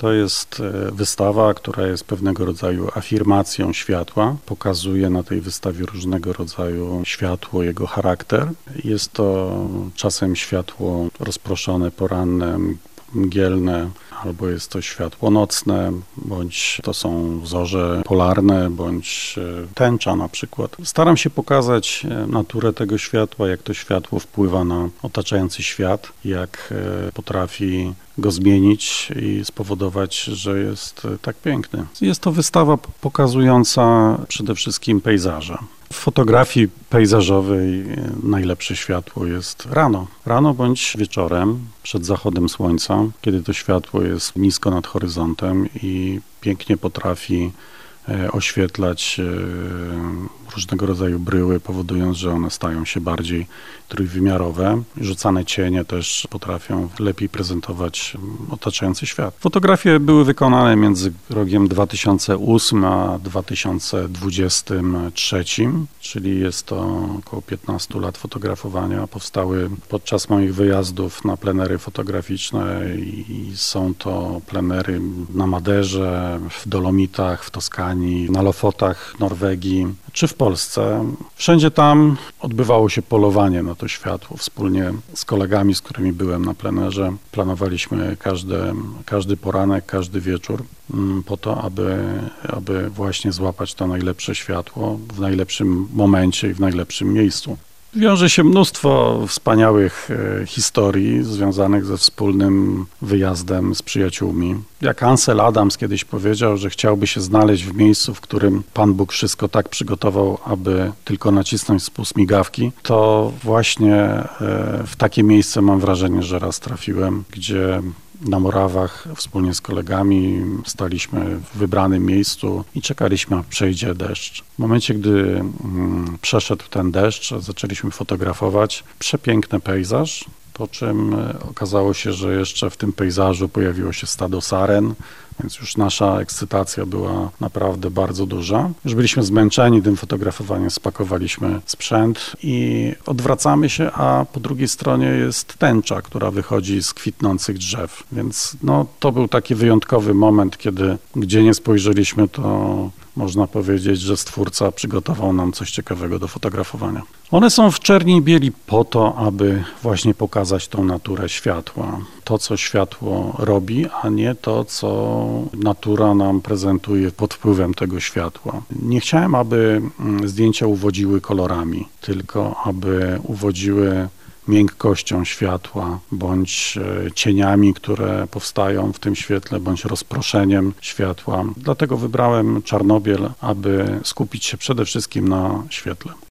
To jest wystawa, która jest pewnego rodzaju afirmacją światła. Pokazuje na tej wystawie różnego rodzaju światło, jego charakter. Jest to czasem światło rozproszone, poranne, mgielne, albo jest to światło nocne, bądź to są zorze polarne, bądź tęcza na przykład. Staram się pokazać naturę tego światła, jak to światło wpływa na otaczający świat, jak potrafi go zmienić i spowodować, że jest tak piękny. Jest to wystawa pokazująca przede wszystkim pejzaże. W fotografii pejzażowej najlepsze światło jest rano. Rano bądź wieczorem, przed zachodem słońca, kiedy to światło jest nisko nad horyzontem i pięknie potrafi oświetlać różnego rodzaju bryły, powodując, że one stają się bardziej trójwymiarowe. Rzucane cienie też potrafią lepiej prezentować otaczający świat. Fotografie były wykonane między rokiem 2008 a 2023, czyli jest to około 15 lat fotografowania. Powstały podczas moich wyjazdów na plenery fotograficzne i są to plenery na Maderze, w Dolomitach, w Toskanii, na Lofotach, Norwegii czy w Polsce. Wszędzie tam odbywało się polowanie na to światło. Wspólnie z kolegami, z którymi byłem na plenerze, planowaliśmy każdy poranek, każdy wieczór po to, aby właśnie złapać to najlepsze światło w najlepszym momencie i w najlepszym miejscu. Wiąże się mnóstwo wspaniałych historii związanych ze wspólnym wyjazdem z przyjaciółmi. Jak Ansel Adams kiedyś powiedział, że chciałby się znaleźć w miejscu, w którym Pan Bóg wszystko tak przygotował, aby tylko nacisnąć spust migawki, to właśnie w takie miejsce mam wrażenie, że raz trafiłem, gdzie na Morawach wspólnie z kolegami staliśmy w wybranym miejscu i czekaliśmy, aż przejdzie deszcz. W momencie, gdy przeszedł ten deszcz, zaczęliśmy fotografować przepiękny pejzaż, po czym okazało się, że jeszcze w tym pejzażu pojawiło się stado saren, więc już nasza ekscytacja była naprawdę bardzo duża. Już byliśmy zmęczeni tym fotografowaniem, spakowaliśmy sprzęt i odwracamy się, a po drugiej stronie jest tęcza, która wychodzi z kwitnących drzew. Więc to był taki wyjątkowy moment, kiedy gdzie nie spojrzeliśmy, to można powiedzieć, że Stwórca przygotował nam coś ciekawego do fotografowania. One są w czerni i bieli po to, aby właśnie pokazać tą naturę światła. To, co światło robi, a nie to, co natura nam prezentuje pod wpływem tego światła. Nie chciałem, aby zdjęcia uwodziły kolorami, tylko aby uwodziły miękkością światła, bądź cieniami, które powstają w tym świetle, bądź rozproszeniem światła. Dlatego wybrałem czarno-biel, aby skupić się przede wszystkim na świetle.